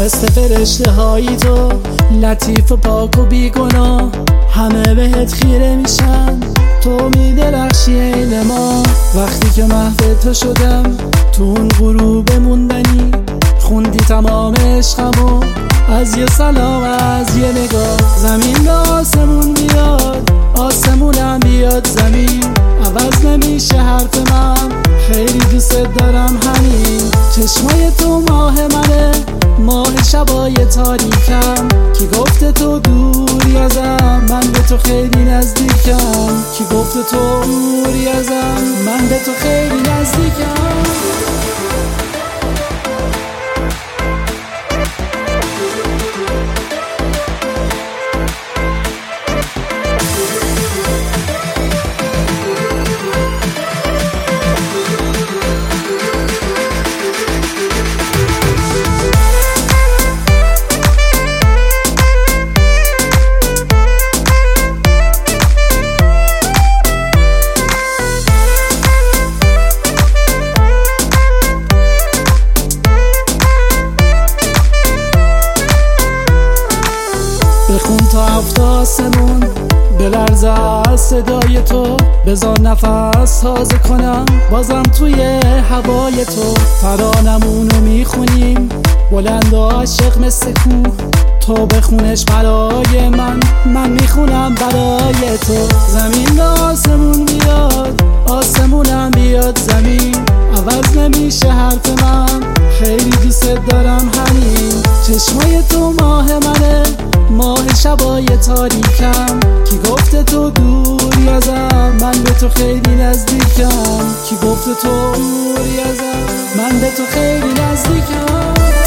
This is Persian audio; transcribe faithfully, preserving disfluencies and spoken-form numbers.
مثل فرشته هایی تو، لطیف و پاک و بیگناه. همه بهت خیره میشن، تو میدرخشی عین ما. وقتی که محو تو شدم، تو اون غروب موندنی، خوندی تمام عشقمو از یه سلام، از یه نگاه. زمین به آسمون بیاد، آسمونم بیاد زمین، عوض نمیشه حرف من، خیلی دوست دارم همین. چشمای تو ماه منه، ماه شبای تاریکم. کی گفته تو دوری ازم، من به تو خیلی نزدیکم. کی گفته تو دوری ازم، من به تو خیلی نزدیکم. بخون تا هفت آسمون بلرزه از صدای تو، بذار نفس تازه کنم بازم توی هوای تو. ترانمونو میخونیم بلند و عاشق مثل کوه، تو بخونش برای من، من میخونم برای تو. زمین به آسمون بیاد، آسمونم بیاد زمین، عوض نمیشه حرف من، خیلی دوست دارم همین. چشمای تو ماه منه، ماه شبای تاریکم. کی گفته تو دوری ازم، من به تو خیلی نزدیکم. کی گفته تو دوری ازم، من به تو خیلی نزدیکم.